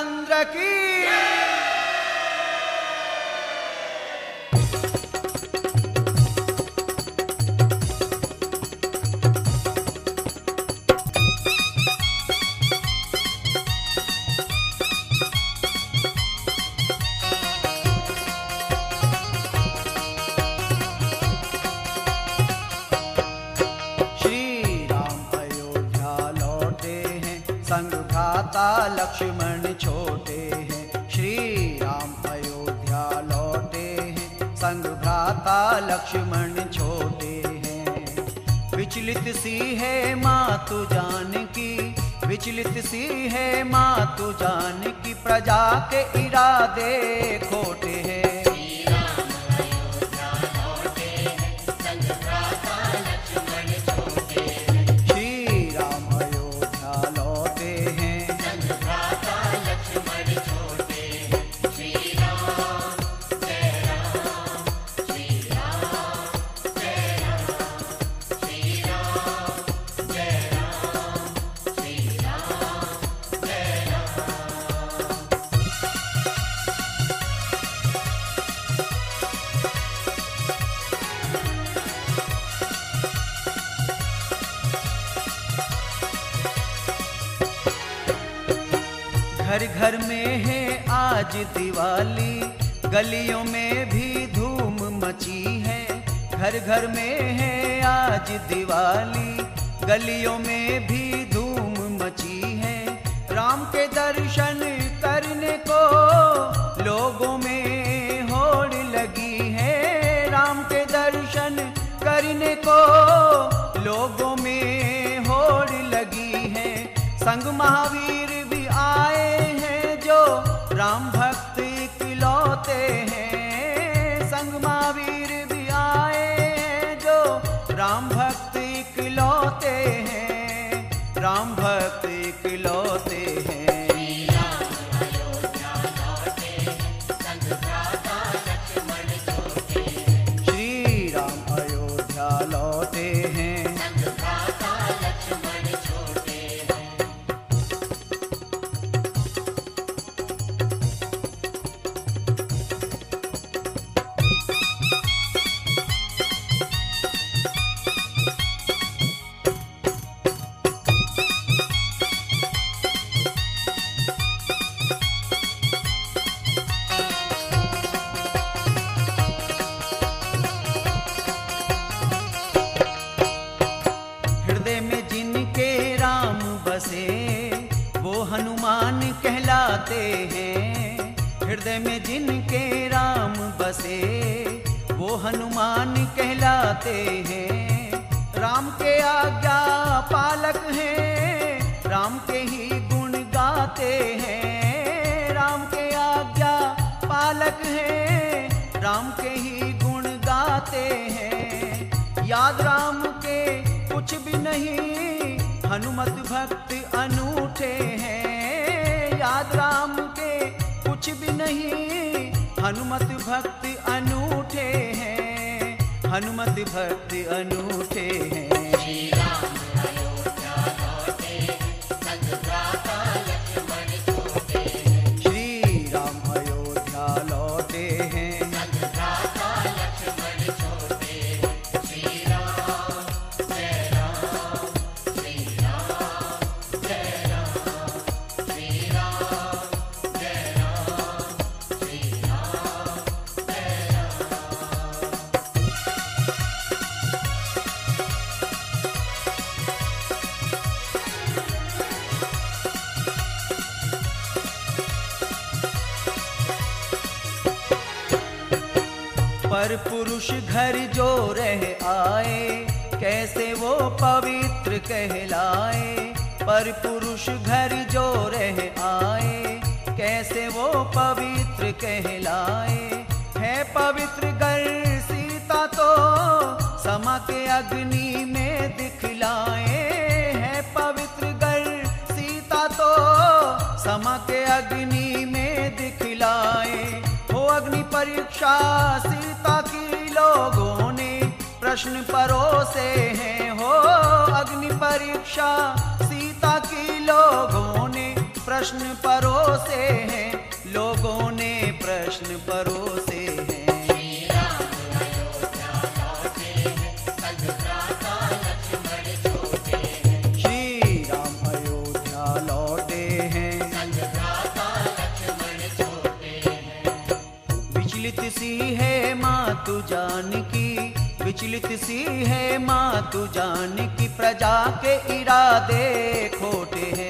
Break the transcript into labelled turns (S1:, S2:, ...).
S1: रामचंद्र की।
S2: लक्ष्मण छोटे हैं, श्री राम अयोध्या लौटे हैं, संग भ्राता लक्ष्मण छोटे हैं। विचलित सी है मातु जानकी, विचलित सी है मातु जानकी, प्रजा के इरादे खोटे हैं। घर घर में है आज दिवाली, गलियों में भी धूम मची है। घर घर में है आज दिवाली, गलियों में भी धूम मची है। राम के दर्शन करने को लोगों में होड़ लगी है। राम के दर्शन करने को लोगों में होड़ लगी है। संग महावीर भी आए हैं जो राम भक्त इकलौते हैं। संग महावीर भी आए हैं जो राम भक्त इकलौते हैं। राम भक्त इकलौते हैं। श्री राम अयोध्या लौटे हैं। वो हनुमान कहलाते हैं। हृदय में जिनके राम बसे वो हनुमान कहलाते हैं। राम के आज्ञा पालक हैं, राम के ही गुण गाते हैं। राम के आज्ञा पालक हैं, राम के ही गुण गाते हैं। याद राम के कुछ भी नहीं, हनुमत भक्त अनूठे हैं। याद राम के कुछ भी नहीं, हनुमत भक्त अनूठे हैं। हनुमत भक्त अनूठे हैं। श्री राम अयोध्या लौटे, संग भ्राता लक्ष्मण छोटे हैं। श्री राम अयोध्या लौटे हैं, संग भ्राता लक्ष्मण छोटे हैं। श्री राम जय राम, श्री राम जय राम, श्री राम जय राम, श्री राम जय राम। पर पुरुष घर जो रह आए, कैसे वो पवित्र कहलाए। पर पुरुष घर जो रह आए, कैसे वो पवित्र कहलाए। है पवित्र घर सीता तो समा के अग्नि में दिखलाए। है पवित्र घर सीता तो समा के अग्नि में दिखलाए। हो अग्नि परीक्षा सीता की लोगों ने प्रश्न परोसे हैं। हो अग्नि परीक्षा सीता की लोगों ने प्रश्न परोसे हैं, लोगों ने प्रश्न परोसे हैं। श्री राम अयोध्या लौटे हैं, विचलित सी है मातु जानकी, विचलित सी है मातु जानकी, प्रजा के इरादे खोटे हैं।